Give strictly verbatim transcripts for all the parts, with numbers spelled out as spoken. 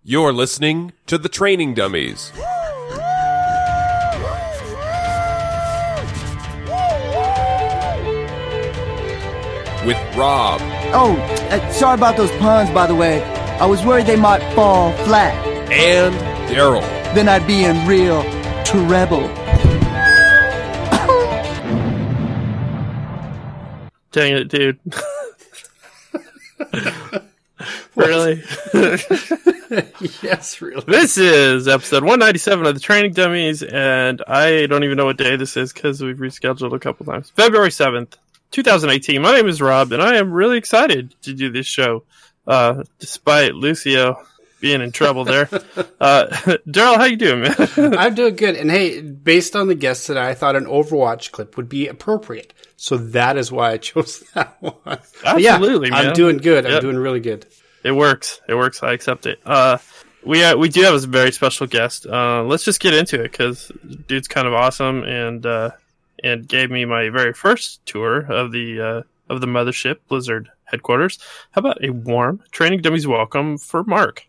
You're listening to The Training Dummies. With Rob. Oh, uh, sorry about those puns, by the way. I was worried they might fall flat. And Daryl. Then I'd be in real trouble. Dang it, dude. Really? Yes, really. This is episode one ninety-seven of The Training Dummies, and I don't even know what day this is because we've rescheduled a couple times. February seventh, twenty eighteen. My name is Rob, and I am really excited to do this show, uh, despite Lucio being in trouble there. uh, Daryl, how you doing, man? I'm doing good. And hey, based on the guests today, I thought an Overwatch clip would be appropriate. So that is why I chose that one. Absolutely, yeah, man. I'm doing good. I'm yep. doing really good. It works. It works. I accept it. Uh, we uh, we do have a very special guest. Uh, let's just get into it because dude's kind of awesome and uh, and gave me my very first tour of the uh, of the mothership Blizzard headquarters. How about a warm Training Dummies welcome for Mark?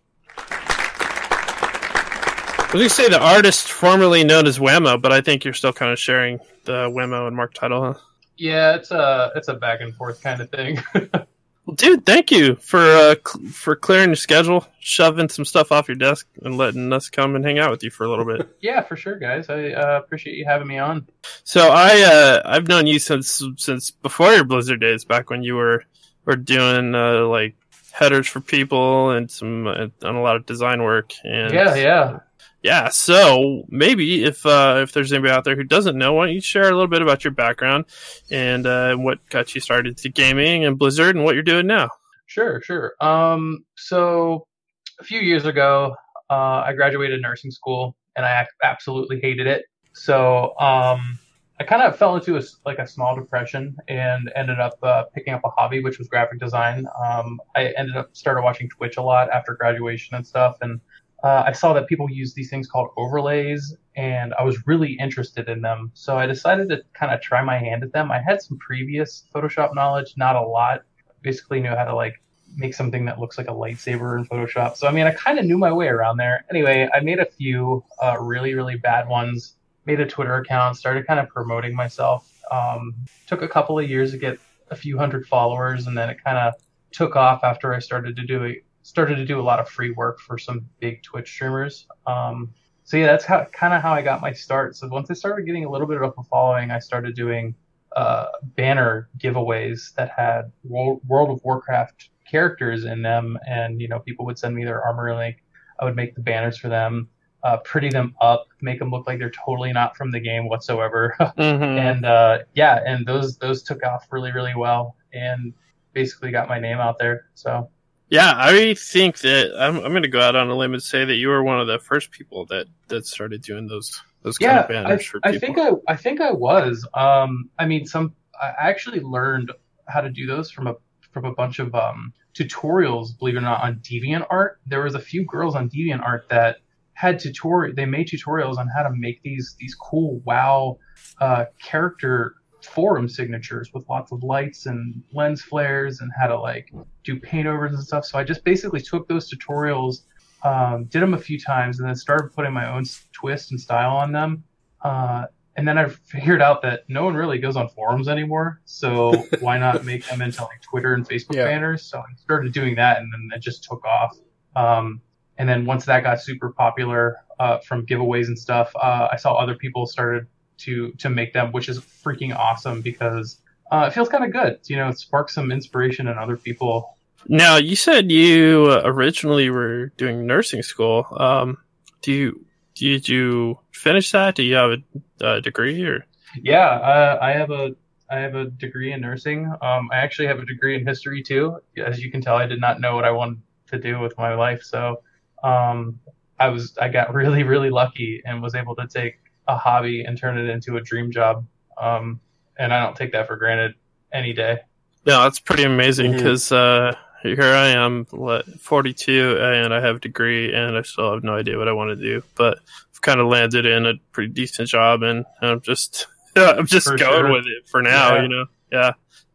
I was going to say the artist formerly known as Whammo, but I think you're still kind of sharing the Whammo and Mark title, huh? Yeah, it's a it's a back and forth kind of thing. Well, dude, thank you for uh, cl- for clearing your schedule, shoving some stuff off your desk, and letting us come and hang out with you for a little bit. Yeah, for sure, guys. I uh, appreciate you having me on. So I uh, I've known you since since before your Blizzard days, back when you were were doing uh, like headers for people and some uh, on a lot of design work. And yeah, yeah. Yeah, so maybe if uh, if there's anybody out there who doesn't know, why don't you share a little bit about your background and uh, what got you started to gaming and Blizzard and what you're doing now? Sure, sure. Um, so a few years ago, uh, I graduated nursing school and I absolutely hated it. So um, I kind of fell into a, like a small depression and ended up uh, picking up a hobby, which was graphic design. Um, I ended up started watching Twitch a lot after graduation and stuff, and Uh, I saw that people use these things called overlays, and I was really interested in them. So I decided to kind of try my hand at them. I had some previous Photoshop knowledge, not a lot. Basically knew how to like make something that looks like a lightsaber in Photoshop. So, I mean, I kind of knew my way around there. Anyway, I made a few uh, really, really bad ones, made a Twitter account, started kind of promoting myself. Um, took a couple of years to get a few hundred followers, and then it kind of took off after I started to do it. started to do a lot of free work for some big Twitch streamers. Um, so yeah, that's how kind of how I got my start. So once I started getting a little bit of a following, I started doing uh, banner giveaways that had World of Warcraft characters in them, and you know, people would send me their armor link. I would make the banners for them, uh, pretty them up, make them look like they're totally not from the game whatsoever. Mm-hmm. And uh, yeah, and those those took off really really well, and basically got my name out there. So. Yeah, I think that I'm, I'm going to go out on a limb and say that you were one of the first people that, that started doing those those kind yeah, of banners I, for people. I think I I think I was. Um, I mean, some I actually learned how to do those from a from a bunch of um, tutorials. Believe it or not, on DeviantArt, there was a few girls on DeviantArt that had tutorial. They made tutorials on how to make these these cool WoW uh, character forum signatures with lots of lights and lens flares and how to like do paint overs and stuff. So I just basically took those tutorials, um, did them a few times, and then started putting my own twist and style on them. Uh, and then I figured out that no one really goes on forums anymore, so why not make them into like Twitter and Facebook yeah. banners? So I started doing that, and then it just took off. Um, and then once that got super popular uh, from giveaways and stuff, uh, I saw other people started to to make them, which is freaking awesome because uh, it feels kind of good. You know, it sparks some inspiration in other people. Now, you said you uh, originally were doing nursing school. Um, do you did you finish that? Do you have a, a degree or? Yeah, uh, I have a I have a degree in nursing. Um, I actually have a degree in history too. As you can tell, I did not know what I wanted to do with my life, so um, I was I got really really lucky and was able to take a hobby and turn it into a dream job. Um, and I don't take that for granted any day. No, that's pretty amazing because Mm-hmm. uh, here I am, what, forty-two, and I have a degree, and I still have no idea what I want to do. But I've kind of landed in a pretty decent job, and I'm just, I'm just For going sure. with it for now. Yeah. You know, yeah.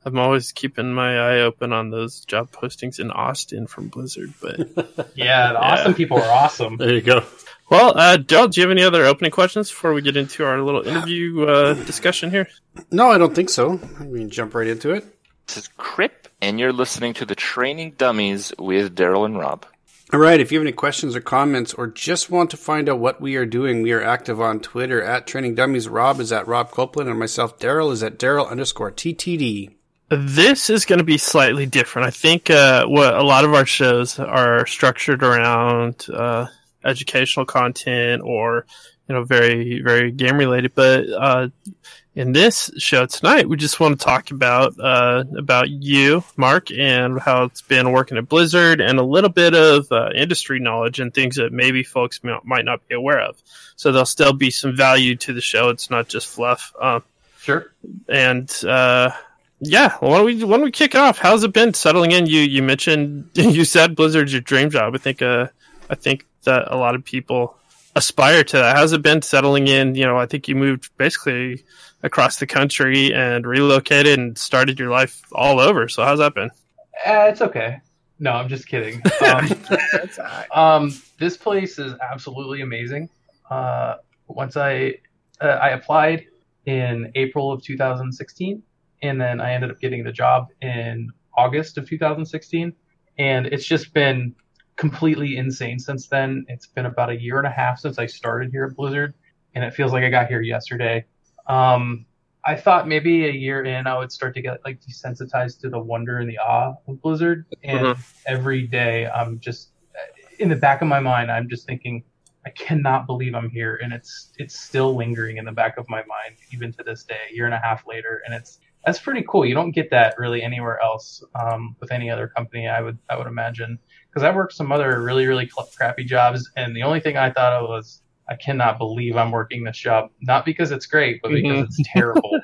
I'm always keeping my eye open on those job postings in Austin from Blizzard. But Yeah, the Yeah. Austin people are awesome. There you go. well, uh, Daryl, do you have any other opening questions before we get into our little interview uh, discussion here? No, I don't think so. We can jump right into it. This is Crip, and you're listening to the Training Dummies with Daryl and Rob. All right. If you have any questions or comments or just want to find out what we are doing, we are active on Twitter at Training Dummies. Rob is at Rob Copeland, and myself, Daryl, is at Daryl underscore T T D. This is going to be slightly different. I think uh, what a lot of our shows are structured around uh, educational content or you know very very game related. But uh, in this show tonight, we just want to talk about uh, about you, Mark, and how it's been working at Blizzard, and a little bit of uh, industry knowledge and things that maybe folks m- might not be aware of. So there'll still be some value to the show. It's not just fluff. Um, Sure. and uh, yeah, well, why don't we why don't we kick off? How's it been settling in? You you mentioned you said Blizzard's your dream job. I think uh I think that a lot of people aspire to that. How's it been settling in? You know, I think you moved basically across the country and relocated and started your life all over. So how's that been? Uh, it's okay. No, I'm just kidding. Um, um, this place is absolutely amazing. Uh, once I uh, I applied in April of two thousand sixteen, and then I ended up getting the job in August of two thousand sixteen, and it's just been completely insane since then. It's been about a year and a half since I started here at Blizzard, and it feels like I got here yesterday. Um, I thought maybe a year in I would start to get like desensitized to the wonder and the awe of Blizzard, and Mhm. every day I'm just in the back of my mind I'm just thinking I cannot believe I'm here, and it's it's still lingering in the back of my mind even to this day, a year and a half later, and it's that's pretty cool. You don't get that really anywhere else um, with any other company, I would I would imagine, because I worked some other really really cl- crappy jobs, and the only thing I thought of was I cannot believe I'm working this job, not because it's great, but because Mhm. it's terrible.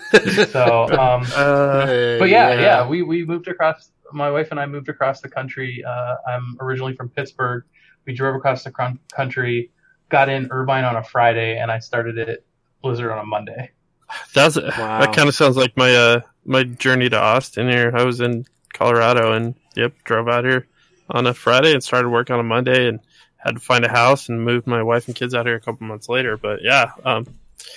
So, um, Uh, but yeah, yeah, we, we moved across, my wife and I moved across the country. Uh, I'm originally from Pittsburgh. We drove across the cr- country, got in Irvine on a Friday, and I started at Blizzard on a Monday. That's Wow. that kind of sounds like my uh my journey to Austin here. I was in Colorado and yep, drove out here on a Friday and started work on a Monday and had to find a house and moved my wife and kids out here a couple months later. But yeah, um,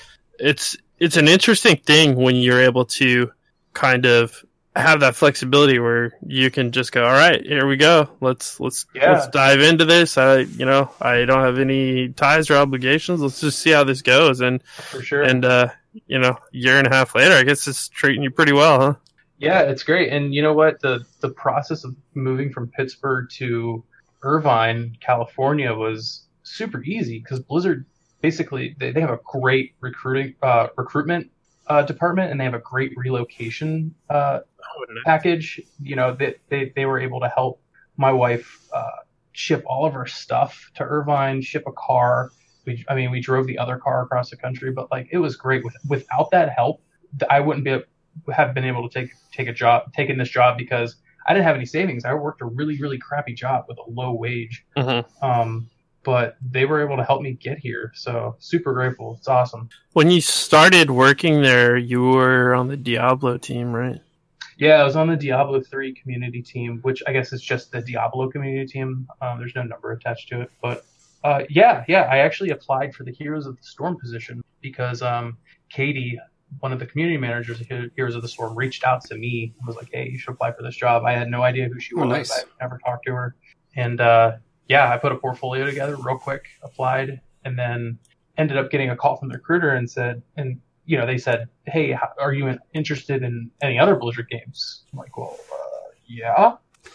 it's it's an interesting thing when you're able to kind of have that flexibility where you can just go, all right, here we go. Let's let's Yeah. let's dive into this. I you know I don't have any ties or obligations. Let's just see how this goes. And For sure. and uh, you know, year and a half later, I guess it's treating you pretty well, huh? Yeah, it's great. And you know what? The the process of moving from Pittsburgh to Irvine, California was super easy because Blizzard basically they, they have a great recruiting uh, recruitment uh, department, and they have a great relocation uh, package. You know, they, they they were able to help my wife uh, ship all of her stuff to Irvine, ship a car. We, I mean, we drove the other car across the country, but like it was great. With without that help, I wouldn't be have been able to take take a job, taking this job because I didn't have any savings. I worked a really really crappy job with a low wage. Mm-hmm. Um, but they were able to help me get here, so super grateful. It's awesome. When you started working there, you were on the Diablo team, right? Yeah, I was on the Diablo three community team, which I guess is just the Diablo community team. Um, there's no number attached to it, but uh, yeah, yeah, I actually applied for the Heroes of the Storm position because um, Katie, one of the community managers of Heroes of the Storm, reached out to me and was like, "Hey, you should apply for this job." I had no idea who she Oh, was. nice. I've never talked to her, and uh, yeah, I put a portfolio together real quick, applied, and then ended up getting a call from the recruiter and said, and you know, they said, "Hey, how, are you interested in any other Blizzard games?" I'm like, "Well, uh, yeah."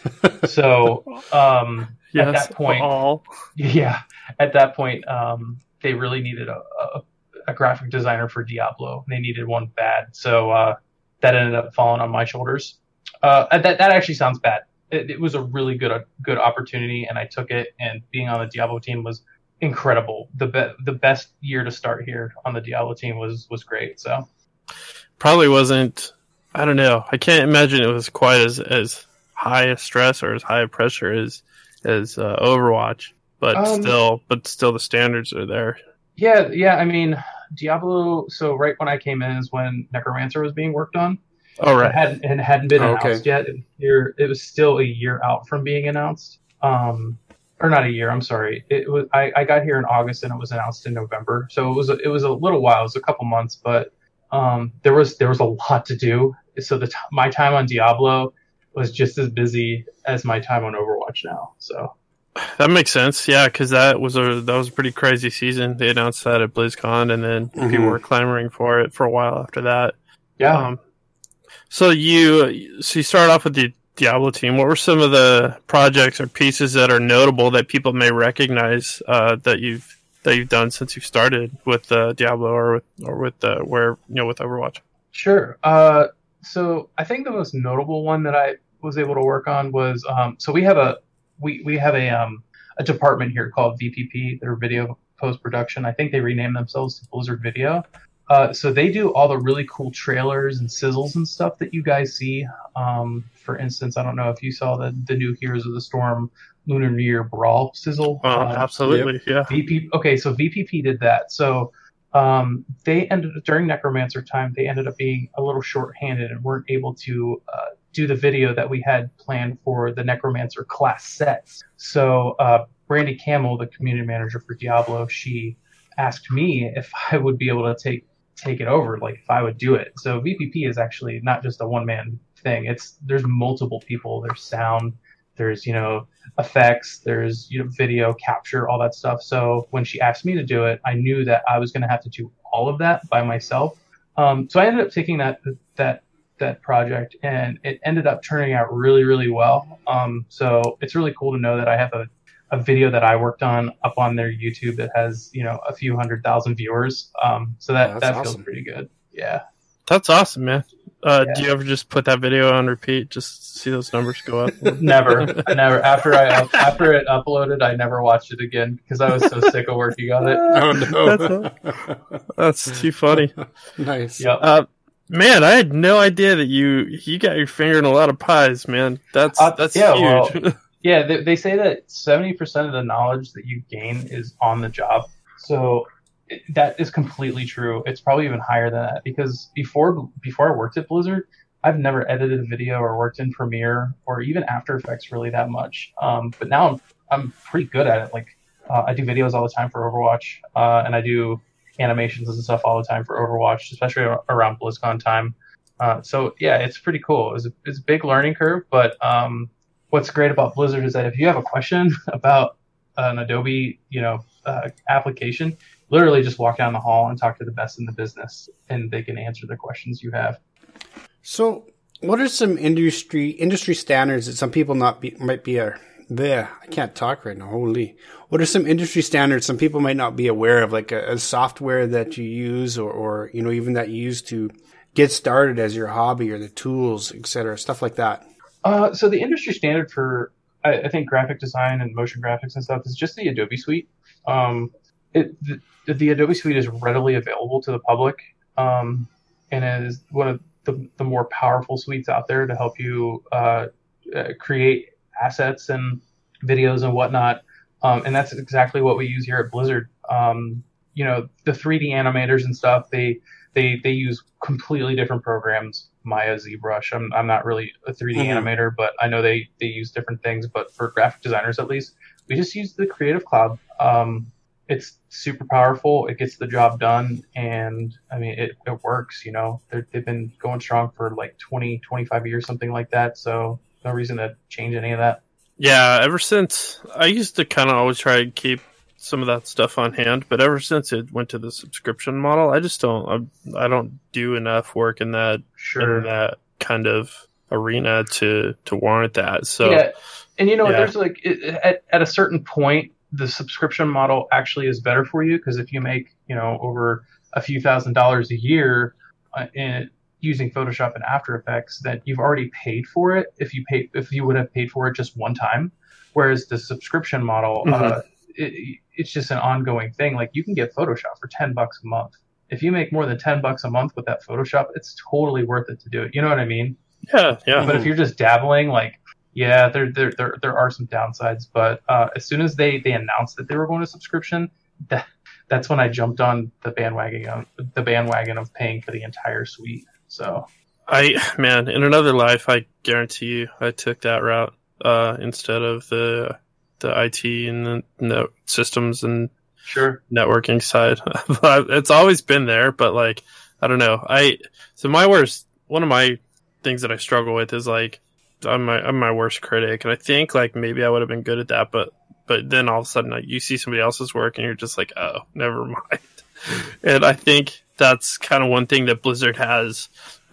So um, Yes, at that point, all. yeah, at that point, um, they really needed a, a, a graphic designer for Diablo. They needed one bad, so uh, that ended up falling on my shoulders. Uh, that that actually sounds bad. It, it was a really good a good opportunity, and I took it. And being on the Diablo team was incredible. The be- the best year to start here on the Diablo team was was great. So Probably wasn't. I don't know. I can't imagine it was quite as as high a stress or as high a pressure as as uh, Overwatch, but Um, still, but still, the standards are there. yeah, yeah. I mean, Diablo. So right when I came in is when Necromancer was being worked on, Oh, right. It hadn't, it hadn't been Oh, okay. announced yet. It, year- it was still a year out from being announced. Um, or not a year. I'm sorry. It was. I, I got here in August and it was announced in November. So it was. A, it was a little while. It was a couple months, but um, there was there was a lot to do. So the t- my time on Diablo was just as busy as my time on Overwatch now. So That makes sense. Yeah, because that was a that was a pretty crazy season. They announced that at BlizzCon, and then Mhm. people were clamoring for it for a while after that. yeah. Um, so you so you started off with the Diablo team. What were some of the projects or pieces that are notable that people may recognize uh, that you've that you've done since you started with uh, Diablo or with or with uh, where you know with Overwatch? Sure. Uh, so I think the most notable one that I was able to work on was um, so we have a we, we have a um, a department here called V P P. They're video post production. I think they renamed themselves to Blizzard Video. Uh, so they do all the really cool trailers and sizzles and stuff that you guys see. Um, for instance, I don't know if you saw the the new Heroes of the Storm Lunar New Year Brawl sizzle. Oh, Uh, absolutely, yeah. V P okay, so V P P did that. So um, they ended during Necromancer time, they ended up being a little short-handed and weren't able to uh, do the video that we had planned for the Necromancer class sets. So uh, Brandy Camel, the community manager for Diablo, she asked me if I would be able to take take it over, like if I would do it. So V P P is actually not just a one-man thing. It's there's multiple people. There's sound. There's you know effects. There's you know video capture, all that stuff. So when she asked me to do it, I knew that I was going to have to do all of that by myself. Um, so I ended up taking that that that project, and it ended up turning out really really well. Um, so it's really cool to know that I have a a video that I worked on up on their YouTube that has you know a few hundred thousand viewers. Um, so that Oh, that's that awesome. feels pretty good. Yeah. That's awesome, man. Uh, Yeah. Do you ever just put that video on repeat, just see those numbers go up? Never, I never. After I up- after it uploaded, I never watched it again because I was so sick of working on it. Oh no. That's too funny. Nice. Yep. Uh, man, I had no idea that you you got your finger in a lot of pies, man. That's Uh, that's yeah, huge. Yeah, they, they say that seventy percent of the knowledge that you gain is on the job. So it, that is completely true. It's probably even higher than that because before before I worked at Blizzard, I've never edited a video or worked in Premiere or even After Effects really that much. Um, but now I'm, I'm pretty good at it. Like uh, I do videos all the time for Overwatch, uh, and I do animations and stuff all the time for Overwatch, especially around BlizzCon time. Uh, so yeah, it's pretty cool. It's a, it's a big learning curve, but um, what's great about Blizzard is that if you have a question about an Adobe, you know, uh, application, literally just walk down the hall and talk to the best in the business, and they can answer the questions you have. So, what are some industry industry standards that some people not be might be a there? I can't talk right now. Holy! What are some industry standards some people might not be aware of, like a, a software that you use, or, or you know, even that you use to get started as your hobby, or the tools, et cetera, stuff like that? Uh, so the industry standard for I, I think graphic design and motion graphics and stuff is just the Adobe Suite. Um, it the, the Adobe Suite is readily available to the public, um, and is one of the, the more powerful suites out there to help you uh, uh, create assets and videos and whatnot. Um, and that's exactly what we use here at Blizzard. Um, you know, the three D animators and stuff, they they they use completely different programs. Maya, ZBrush. I'm I'm not really a three D Mhm. animator, but I know they they use different things. But for graphic designers, at least, we just use the Creative Cloud. Um, it's super powerful. It gets the job done, and I mean, it, it works. You know, They're, they've been going strong for like twenty, twenty-five years, something like that. So no reason to change any of that. Yeah, ever since I used to kind of always try and keep some of that stuff on hand, but ever since it went to the subscription model, I just don't I, I don't do enough work in that Sure. in that kind of arena to to warrant that. So Yeah, and you know, Yeah. there's like it, at at a certain point, the subscription model actually is better for you because if you make you know over a few thousand dollars a year uh, in using Photoshop and After Effects, then you've already paid for it. If you pay, if you would have paid for it just one time, whereas the subscription model, uh, it, it's just an ongoing thing. Like you can get Photoshop for ten bucks a month. If you make more than ten bucks a month with that Photoshop, it's totally worth it to do it. You know what I mean? yeah, yeah. But if you're just dabbling, like, yeah, there there there, there are some downsides. But uh, as soon as they, they announced that they were going to subscription, that that's when I jumped on the bandwagon of, the bandwagon of paying for the entire suite. So I man, in another life, I guarantee you, I took that route uh, instead of the the I T and the net systems and Sure. networking side. It's always been there, but like I don't know. I so my worst one of my things that I struggle with is like I'm my I'm my worst critic, and I think like maybe I would have been good at that, but but then all of a sudden like, you see somebody else's work and you're just like, oh, never mind. And I think that's kind of one thing that Blizzard has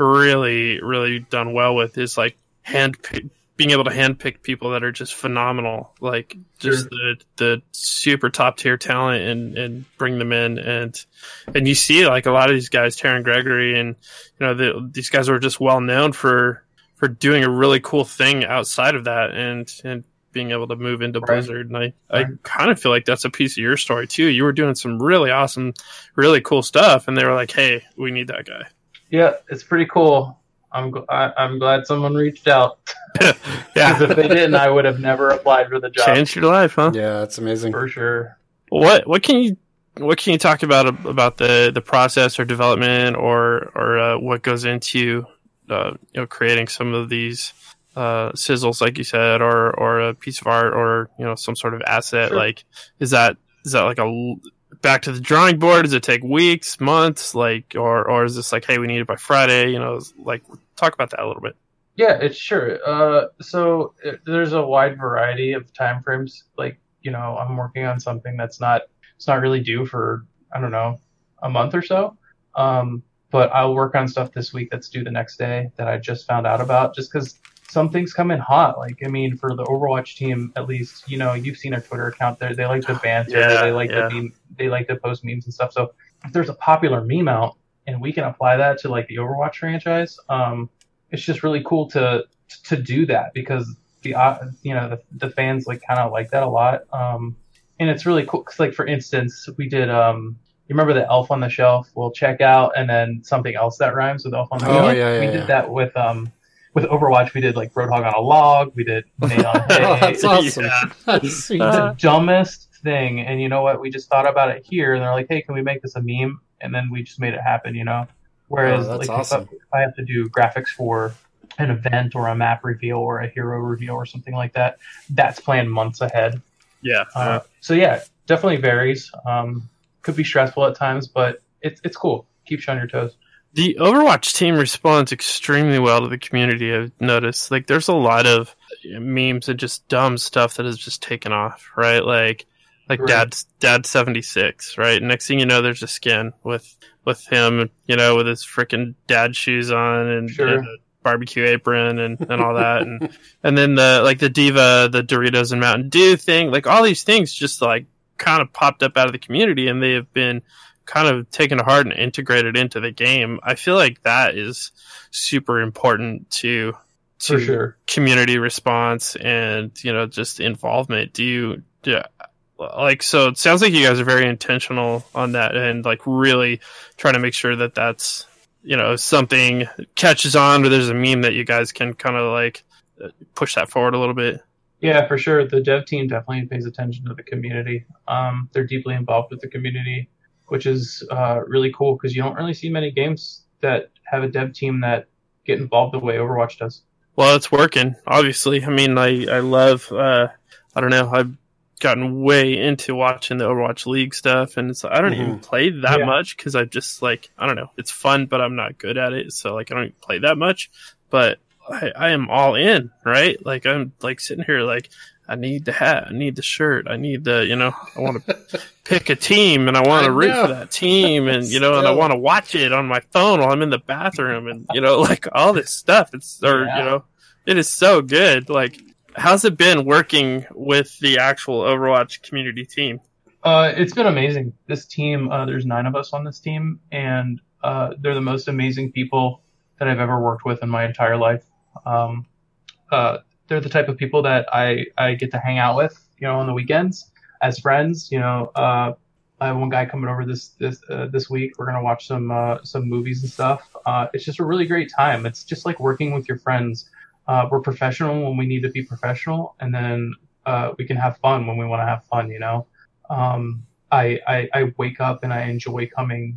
really really done well with is like hand being able to handpick people that are just phenomenal, like just Sure. the the super top tier talent, and, and bring them in, and and you see like a lot of these guys, Taron Gregory, and you know the, these guys were just well known for for doing a really cool thing outside of that, and and being able to move into Right. Blizzard. And I I Right. kind of feel like that's a piece of your story too. You were doing some really awesome, really cool stuff, and they were like, hey, we need that guy. Yeah, it's pretty cool. I'm gl- I, I'm glad someone reached out. Because Yeah, if they didn't, I would have never applied for the job changed your life, huh? Yeah, that's amazing. for sure. What what can you what can you talk about about the, the process or development or or uh, what goes into uh, you know creating some of these uh, sizzles, like you said, or or a piece of art, or you know some sort of asset? Sure. Like is that is that like a l- back to the drawing board? Does it take weeks, months, like, or or is this like, hey, we need it by Friday? You know, like talk about that a little bit. Yeah, it's sure. Uh, so it, there's a wide variety of time frames. Like, you know, I'm working on something that's not it's not really due for I don't know a month or so. Um, but I'll work on stuff this week that's due the next day that I just found out about. Just because some things come in hot. Like, I mean, for the Overwatch team, at least, you know, you've seen their Twitter account. They they like to banter. Yeah, they like yeah. to meme, they like to post memes and stuff. So if there's a popular meme out and we can apply that to like the Overwatch franchise, um, it's just really cool to to do that because the uh, you know the, the fans like kind of like that a lot, um, and it's really cool. 'Cause, like for instance, we did um, you remember the Elf on the Shelf? We'll check out and then something else that rhymes with Elf on the Oh, Shelf. yeah, yeah, we yeah. did that with um with Overwatch. We did like Roadhog on a log. We did Nate on Hay. Oh, that's awesome. Yeah. That's sweet. It's the dumbest thing, and you know what? We just thought about it here, and they're like, "Hey, can we make this a meme?" And then we just made it happen, you know. Whereas, Oh, that's like, awesome. if, I, if I have to do graphics for an event or a map reveal or a hero reveal or something like that, that's planned months ahead. Yeah. Uh, so yeah, definitely varies. Um, could be stressful at times, but it's it's cool. Keeps you on your toes. The Overwatch team responds extremely well to the community, I've noticed. Like, there's a lot of memes and just dumb stuff that has just taken off, right? Like, like Right. Dad's Dad seventy-six, right? Next thing you know, there's a skin with with him, you know, with his freaking dad shoes on and, Sure. and a barbecue apron and, and all that, and and then the like the Diva, the Doritos and Mountain Dew thing, like all these things just like kind of popped up out of the community, and they have been kind of taken to heart and integrated into the game. I feel like that is super important to to For sure. community response and, you know, just involvement. Do you do, like, so it sounds like you guys are very intentional on that and like really trying to make sure that that's, you know, if something catches on or there's a meme that you guys can kind of like push that forward a little bit. Yeah, for sure. The dev team definitely pays attention to the community. Um, they're deeply involved with the community, which is uh, really cool because you don't really see many games that have a dev team that get involved the way Overwatch does. Well, it's working, obviously. I mean, I, I love, uh, I don't know, I've gotten way into watching the Overwatch League stuff, and it's, I don't even play that Yeah. much because I just, like, I don't know, it's fun, but I'm not good at it, so, like, I don't even play that much, but I, I am all in, right? Like, I'm, like, sitting here, like, I need the hat, I need the shirt, I need the, you know, I want to pick a team, and I want I to root know. for that team, and, you know, and I Still. want to watch it on my phone while I'm in the bathroom, and, you know, like, all this stuff, it's, or, Yeah. you know, it is so good. Like, how's it been working with the actual Overwatch community team? Uh, it's been amazing. This team, uh, there's nine of us on this team, and uh, they're the most amazing people that I've ever worked with in my entire life. Um, uh, they're the type of people that I, I get to hang out with, you know, on the weekends as friends. You know, uh, I have one guy coming over this this uh, this week. We're gonna watch some uh, some movies and stuff. Uh, it's just a really great time. It's just like working with your friends. Uh, we're professional when we need to be professional, and then uh, we can have fun when we want to have fun. You know. Um, I, I I wake up and I enjoy coming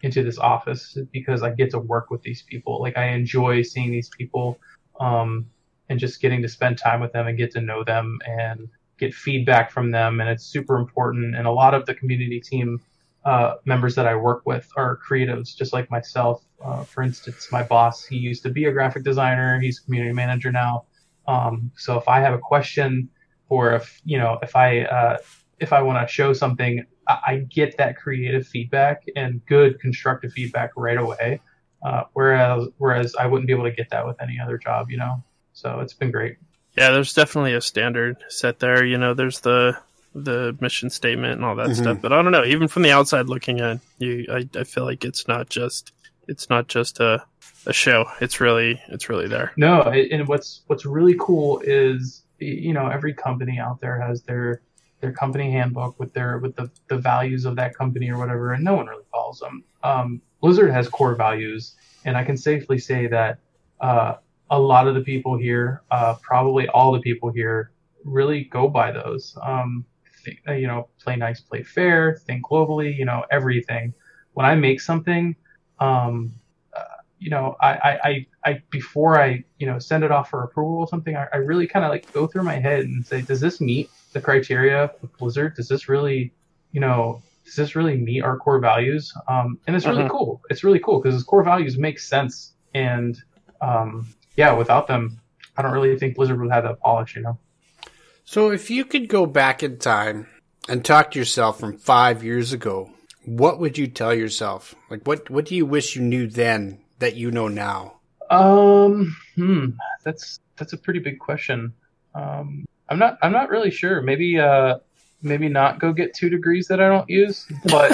into this office because I get to work with these people. Like I enjoy seeing these people, um, and just getting to spend time with them and get to know them and get feedback from them. And it's super important. And a lot of the community team uh, members that I work with are creatives, just like myself. Uh, for instance, my boss, he used to be a graphic designer. He's a community manager now. Um, so if I have a question, or if, you know, if I, uh, if I want to show something, I, I get that creative feedback and good constructive feedback right away. Uh, whereas, whereas I wouldn't be able to get that with any other job, you know? So it's been great. Yeah, there's definitely a standard set there. You know, there's the the mission statement and all that mm-hmm. stuff. But I don't know, even from the outside looking in, you, I, I feel like it's not just it's not just a a show. It's really it's really there. No, and what's what's really cool is, you know, every company out there has their their company handbook with their with the, the values of that company or whatever, and no one really follows them. Um, Blizzard has core values, and I can safely say that uh, a lot of the people here, uh, probably all the people here, really go by those. Um, think, you know, play nice, play fair, think globally, you know, everything. When I make something, um, uh, you know, I, I, I, I, before I, you know, send it off for approval or something, I, I really kind of like go through my head and say, does this meet the criteria of Blizzard? Does this really, you know, does this really meet our core values? Um, and it's really uh-huh. cool. It's really cool because core values make sense. And, um, yeah, without them, I don't really think Blizzard would have that polish, you know? So if you could go back in time and talk to yourself from five years ago, what would you tell yourself? Like, what, what do you wish you knew then that you know now? Um, hmm, that's, that's a pretty big question. Um, I'm not, I'm not really sure. Maybe, uh, maybe not go get two degrees that I don't use, but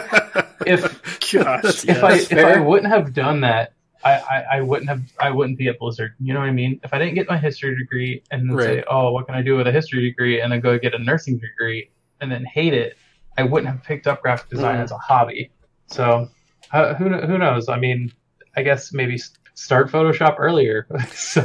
if, Gosh, if yeah, I, if I wouldn't have done that, I, I, I wouldn't have I wouldn't be at Blizzard. You know what I mean? If I didn't get my history degree and then right. say, oh, what can I do with a history degree, and then go get a nursing degree and then hate it, I wouldn't have picked up graphic design mm. as a hobby. So uh, who who knows? I mean, I guess maybe start Photoshop earlier. so,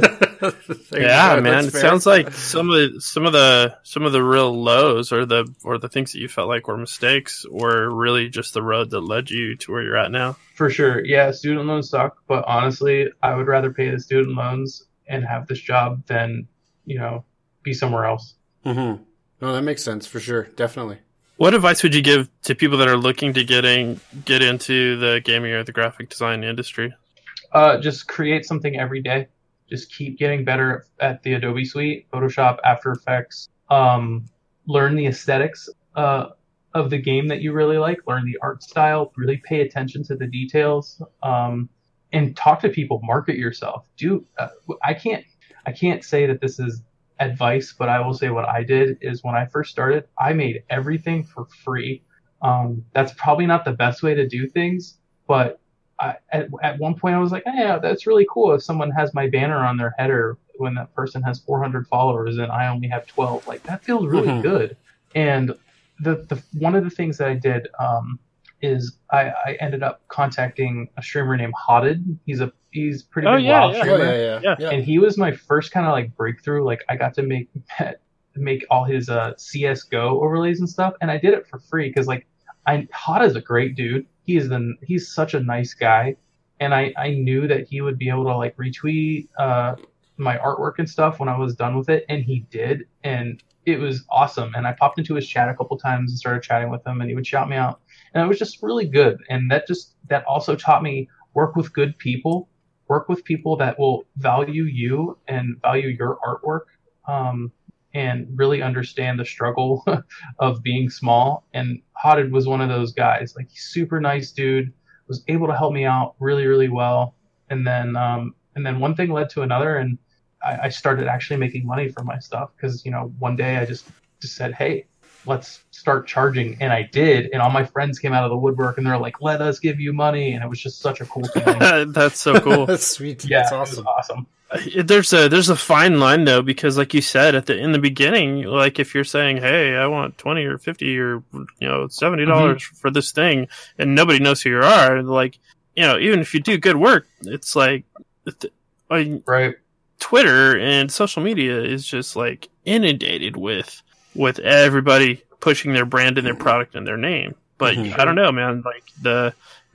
yeah, go. man. That's it fair. Sounds like some of the, some of the some of the real lows or the or the things that you felt like were mistakes were really just the road that led you to where you're at now. For sure. Yeah, student loans suck, but honestly, I would rather pay the student loans and have this job than, you know, be somewhere else. Mm-hmm. No, that makes sense for sure. Definitely. What advice would you give to people that are looking to getting get into the gaming or the graphic design industry? Uh, just create something every day. Just keep getting better at the Adobe Suite, Photoshop, After Effects. Um, learn the aesthetics uh, of the game that you really like. Learn the art style. Really pay attention to the details. Um, and talk to people. Market yourself. Do uh, I can't I can't say that this is advice, but I will say what I did is when I first started, I made everything for free. Um, that's probably not the best way to do things, but I, at, at one point I was like, hey, yeah, that's really cool if someone has my banner on their header when that person has four hundred followers and I only have twelve. Like, that feels really mm-hmm. good. And the, the one of the things that I did um, is I, I ended up contacting a streamer named Hotted. He's a he's a pretty oh, big yeah, WoW yeah. streamer. Oh, yeah, yeah, yeah. And he was my first kind of like breakthrough. Like, I got to make make all his uh, C S G O overlays and stuff, and I did it for free because like I Hot is a great dude. He is the he's such a nice guy, and I, I knew that he would be able to like retweet uh, my artwork and stuff when I was done with it, and he did, and it was awesome. And I popped into his chat a couple times and started chatting with him, and he would shout me out, and it was just really good. And that just that also taught me work with good people, work with people that will value you and value your artwork. Um, and really understand the struggle of being small. And Hotted was one of those guys. Like, he's super nice dude, was able to help me out really, really well. And then, um, and then one thing led to another, and I, I started actually making money for my stuff. Cause, you know, one day I just, just said, hey, let's start charging. And I did. And all my friends came out of the woodwork and they're like, let us give you money. And it was just such a cool feeling. That's so cool. That's sweet. Yeah, That's awesome. awesome. It was awesome. There's a there's a fine line though, because like you said at the in the beginning, like if you're saying, hey, I want twenty or fifty or you know seventy dollars mm-hmm. for this thing, and nobody knows who you are, like, you know, even if you do good work, it's like, I, right. Twitter and social media is just like inundated with with everybody pushing their brand and their product and their name. But mm-hmm. I don't know, man. Like the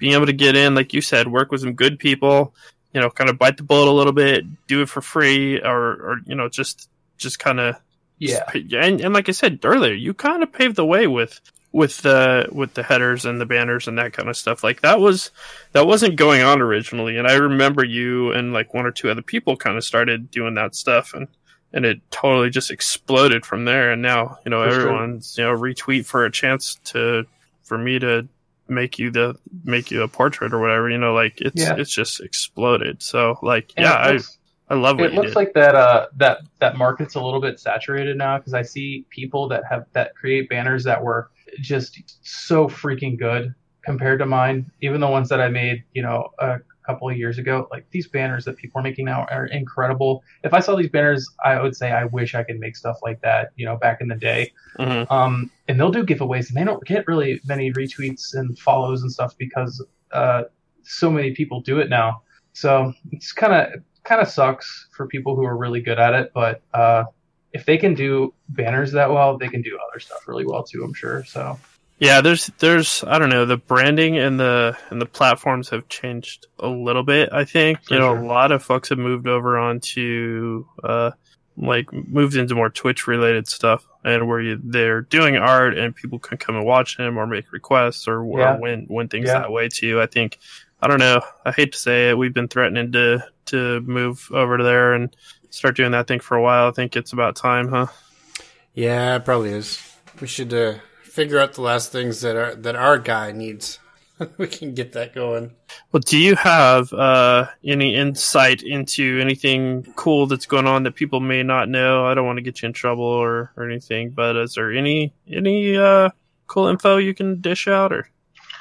being able to get in, like you said, work with some good people, you know, kind of bite the bullet a little bit, do it for free, or, or you know, just just kind of Yeah. And, and like I said earlier, you kind of paved the way with with the with the headers and the banners and that kind of stuff. Like that was that wasn't going on originally, and I remember you and like one or two other people kind of started doing that stuff, and and it totally just exploded from there. And now, you know, For sure. everyone's you know retweet for a chance to for me to make you the make you a portrait or whatever. You know, like it's Yeah. it's just exploded. So like And yeah, it looks, I I love what it you looks did. like that uh that that market's a little bit saturated now, because I see people that have that create banners that were just so freaking good compared to mine. Even the ones that I made, you know, a couple of years ago, like these banners that people are making now are incredible. If I saw these banners, I would say I wish I could make stuff like that, you know, back in the day. Mhm. Um, and they'll do giveaways, and they don't get really many retweets and follows and stuff because uh, so many people do it now. So it's kind of kind of sucks for people who are really good at it, but uh, if they can do banners that well, they can do other stuff really well too, I'm sure. So Yeah, there's there's I don't know, the branding and the and the platforms have changed a little bit, I think. For you know, sure. a lot of folks have moved over onto uh like moved into more Twitch related stuff, and where you, they're doing art and people can come and watch them or make requests or, Yeah. or win win things Yeah. that way too. I think I don't know. I hate to say it, we've been threatening to to move over to there and start doing that thing for a while. I think it's about time, huh? Yeah, it probably is. We should uh, figure out the last things that our that our guy needs. We can get that going. Well, do you have uh, any insight into anything cool that's going on that people may not know? I don't want to get you in trouble or, or anything, but is there any any uh, cool info you can dish out? Or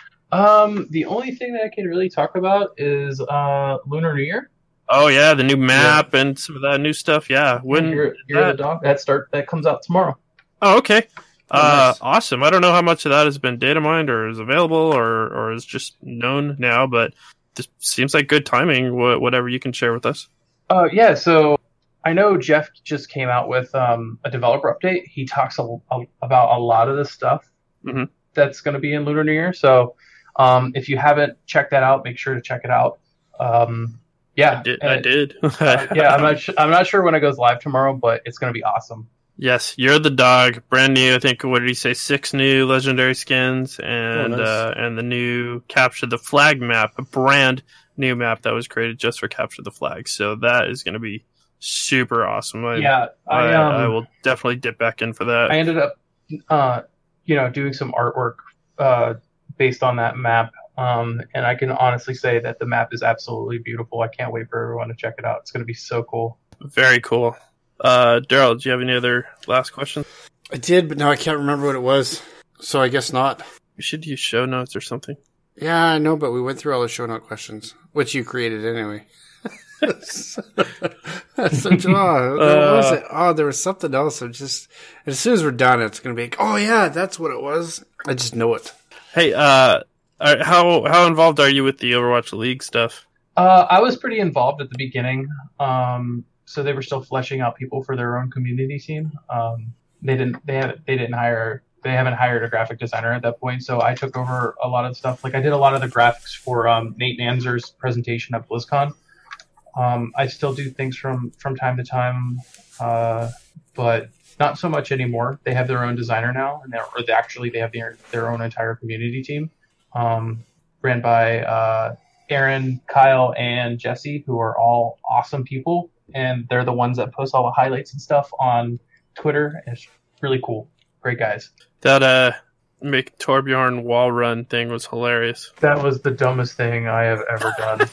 um, the only thing that I can really talk about is uh, Lunar New Year. oh yeah, the new map and some of that new stuff. Yeah, when Year, Year that- of the Dog that start that comes out tomorrow. oh okay. Uh, nice. awesome. I don't know how much of that has been data mined or is available or, or is just known now, but this seems like good timing. Wh- whatever you can share with us. Uh, yeah, so I know Jeff just came out with um, a developer update. He talks a, a, about a lot of the stuff Mhm. that's going to be in Lunar New Year. So um, if you haven't checked that out, make sure to check it out. Um, yeah, I did. and- I did. uh, yeah, I'm not. Sh- I'm not sure when it goes live tomorrow, but it's going to be awesome. Yes, You're the Dog, brand new. I think what did he say? Six new legendary skins, and Oh, nice. uh, and the new Capture the Flag map, a brand new map that was created just for Capture the Flag. So that is going to be super awesome. I, Yeah, I, I, um, I will definitely dip back in for that. I ended up, uh, you know, doing some artwork uh, based on that map, um, and I can honestly say that the map is absolutely beautiful. I can't wait for everyone to check it out. It's going to be so cool. Very cool. Uh, Daryl, do you have any other last questions? I did, but now I can't remember what it was. So I guess not. We should use show notes or something. Yeah, I know, but we went through all the show note questions, which you created anyway. So, oh, what was it? Oh, there was something else. I'm just as soon as we're done, it's gonna be like, oh yeah, that's what it was. I just know it. Hey, uh, are- how how involved are you with the Overwatch League stuff? Uh, I was pretty involved at the beginning, um, so they were still fleshing out people for their own community team. Um, they didn't. They haven't. They didn't hire. They haven't hired a graphic designer at that point. So I took over a lot of stuff. Like I did a lot of the graphics for um, Nate Nanzer's presentation at BlizzCon. Um, I still do things from from time to time, uh, but not so much anymore. They have their own designer now, and they're, or they actually they have their their own entire community team, um, ran by uh, Aaron, Kyle, and Jesse, who are all awesome people, and they're the ones that post all the highlights and stuff on Twitter. It's really cool, great guys. That uh, make Torbjorn wall run thing was hilarious. That was the dumbest thing I have ever done.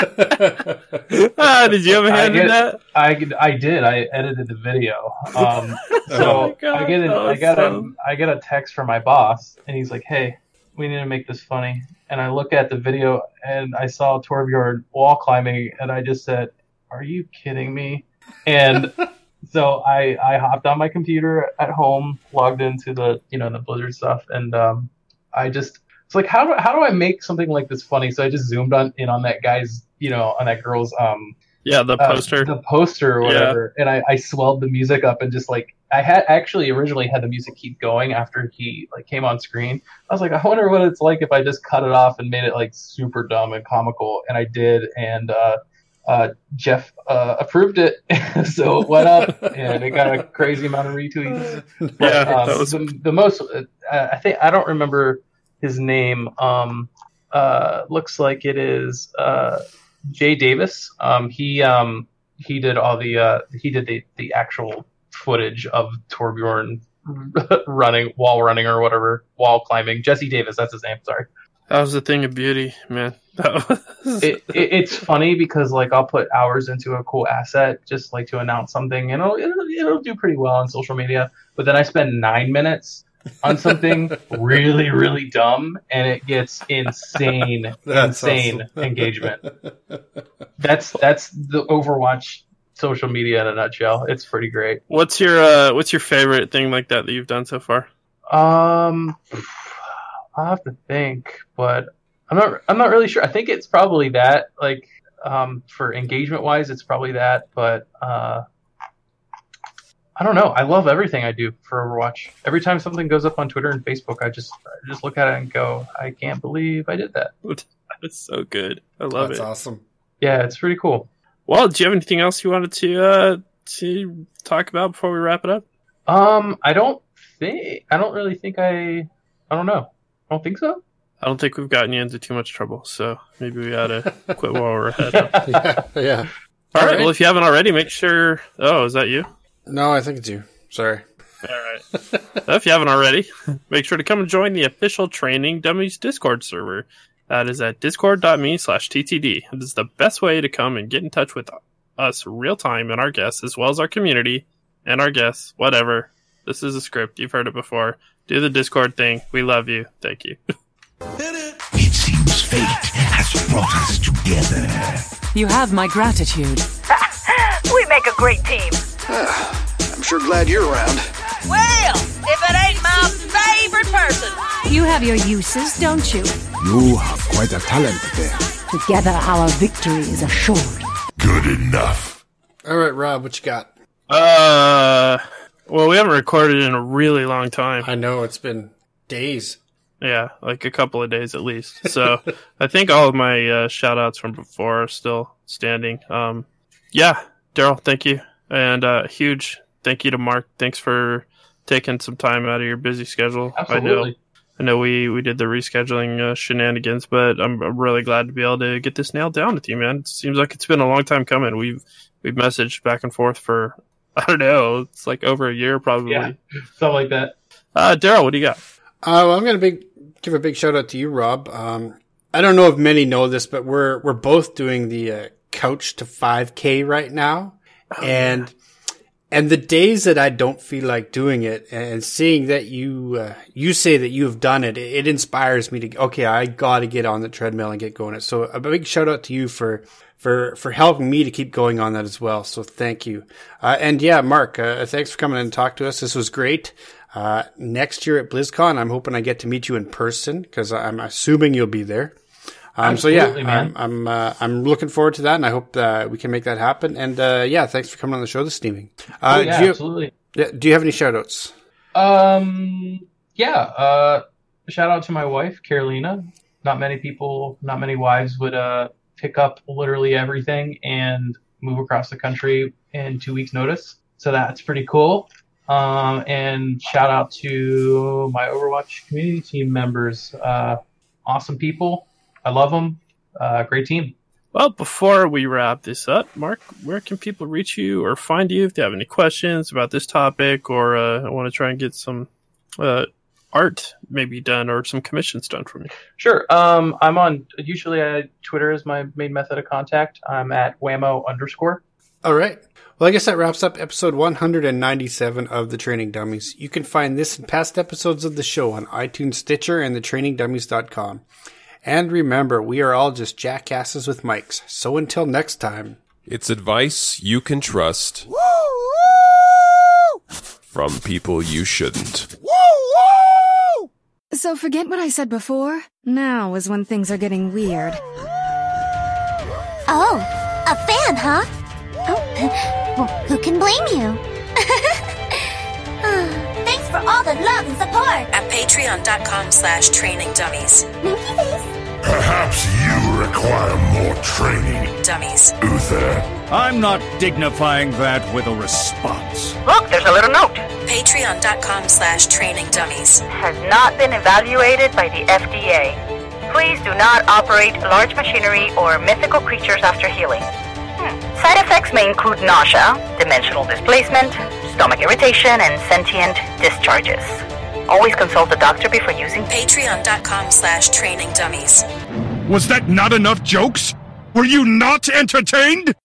ah, did you have a I hand in get- that? I, I did. I edited the video. Um, so Oh my God, I get a, that I was got dumb. a I get a text from my boss, and he's like, "Hey, we need to make this funny." And I look at the video, and I saw Torbjorn wall climbing, and I just said, "Are you kidding me?" And so I I hopped on my computer at home, logged into the you know the Blizzard stuff, and um, I just it's like how do how do I make something like this funny? So I just zoomed on in on that guy's you know on that girl's um. Yeah, the uh, poster. the poster or Yeah. whatever, and I, I swelled the music up and just like I had actually originally had the music keep going after he like came on screen. I was like, I wonder what it's like if I just cut it off and made it like super dumb and comical, and I did, and uh, uh, Jeff uh, approved it, so it went up and it got a crazy amount of retweets. But, Yeah, um, that was the, the most. Uh, I think I don't remember his name. Um, uh, looks like it is uh, Jay Davis. Um, he um, he did all the uh, he did the the actual footage of Torbjorn running, wall running or whatever, wall climbing. Jesse Davis, that's his name. Sorry. That was the thing of beauty, man. That was... it, it, it's funny because like I'll put hours into a cool asset just like to announce something, and it'll, it'll it'll do pretty well on social media. But then I spend nine minutes on something really really dumb, and it gets insane, That's insane awesome. engagement. That's that's the Overwatch social media in a nutshell. It's pretty great. What's your uh, what's your favorite thing like that that you've done so far? Um, I have to think, but I'm not. I'm not really sure. I think it's probably that. Like, um, for engagement wise, it's probably that. But uh, I don't know. I love everything I do for Overwatch. Every time something goes up on Twitter and Facebook, I just I just look at it and go, I can't believe I did that. It's so good. I love That's it. awesome. Yeah, it's pretty cool. Well, do you have anything else you wanted to uh, to talk about before we wrap it up? Um, I don't think. I don't really think I. I don't know. I don't think so. I don't think we've gotten you into too much trouble, so maybe we ought to quit while we're ahead. Yeah, yeah. All right. Well, if you haven't already, make sure. Oh, is that you? No, I think it's you. Sorry. All right. Well, if you haven't already, make sure to come and join the official Training Dummies Discord server. That is at discord.me slash TTD. It is the best way to come and get in touch with us real time and our guests, as well as our community and our guests, whatever. This is a script. You've heard it before. Do the Discord thing. We love you. Thank you. It seems fate has brought us together. You have my gratitude. We make a great team. I'm sure glad you're around. Well, if it ain't my favorite person. You have your uses, don't you? You have quite a talent there. Together our victory is assured. Good enough. All right, Rob, what you got? Uh, well, we haven't recorded in a really long time. I know it's been days. Yeah, like a couple of days at least. So I think all of my uh, shout outs from before are still standing. Um, yeah, Daryl, thank you. And uh, huge thank you to Mark. Thanks for taking some time out of your busy schedule. Absolutely. I know, I know we, we did the rescheduling uh, shenanigans, but I'm, I'm really glad to be able to get this nailed down with you, man. It seems like it's been a long time coming. We've we've messaged back and forth for, I don't know, it's like over a year probably. Yeah, something like that. Uh, Daryl, what do you got? Uh, well, I'm going to big, give a big shout out to you, Rob. Um, I don't know if many know this, but we're we're both doing the uh, Couch to five K right now, oh, and yeah. and the days that I don't feel like doing it, and seeing that you uh, you say that you've done it, it, it inspires me to okay, I got to get on the treadmill and get going. So a big shout out to you for for for helping me to keep going on that as well. So thank you, uh, and yeah, Mark, uh, thanks for coming in and talk to us. This was great. Uh, next year at BlizzCon, I'm hoping I get to meet you in person because I'm assuming you'll be there. Um, so yeah, man. I'm, I'm, uh, I'm looking forward to that, and I hope uh, we can make that happen. And, uh, yeah, thanks for coming on the show this evening. Uh, oh, yeah, do you, absolutely. Yeah, do you have any shout outs? Um, yeah, uh, shout out to my wife, Carolina. Not many people, not many wives would, uh, pick up literally everything and move across the country in two weeks notice. So that's pretty cool. Um, and shout out to my Overwatch community team members. Uh, awesome people. I love them. Uh, great team. Well, before we wrap this up, Mark, where can people reach you or find you if they have any questions about this topic or uh, want to try and get some uh, art maybe done or some commissions done for me? Sure. Um, I'm on, usually I, Twitter is my main method of contact. I'm at whammo underscore. All right. Well, I guess that wraps up episode one hundred ninety-seven of The Training Dummies. You can find this and past episodes of the show on iTunes, Stitcher, and the training dummies dot com. And remember, we are all just jackasses with mics. So until next time. It's advice you can trust Woo! Woo! from people you shouldn't. Woo! Woo! So forget what I said before. Now is when things are getting weird. Oh, a fan, huh? Oh, well, who can blame you? the love and support at patreon.com slash training dummies. Minky face. Perhaps you require more training, Dummies. Uther. I'm not dignifying that with a response. Look, there's a little note. Patreon.com slash training dummies. Has not been evaluated by the F D A. Please do not operate large machinery or mythical creatures after healing. Hmm. Side effects may include nausea, dimensional displacement, stomach irritation, and sentient discharges. Always consult a doctor before using Patreon.com slash training dummies. Was that not enough jokes? Were you not entertained?